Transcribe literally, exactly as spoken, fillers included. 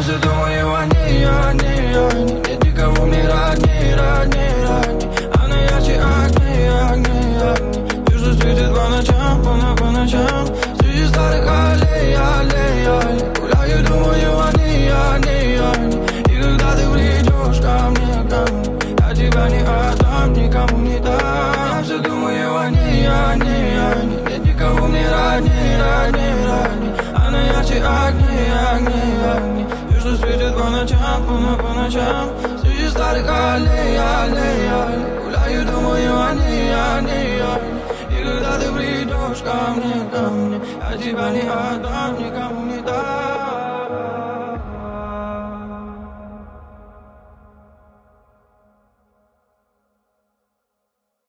все думаю о ней, о ней, о ней. Нет никого мне родней, родней, родней. Она ярче огней, огней, огней. Ты что светит по ночам, по, по ночам. Среди старых аллей, аллей, аллей. Гуляю, думаю о ней, о ней, о ней. И когда ты придешь ко мне, ко мне, я тебя не отдам, никому не дам. Я все думаю о ней, о ней, о ней. Нет никого мне родней, родней, родней. Она ярче огней, огней, огней. Ты что светит по ночам, по, по ночам. Среди старых аллей, аллей, аллей. Гуляю, думаю о ней, о ней, о ней. И когда ты придешь ко мне, ко мне, я тебя не отдам, никому не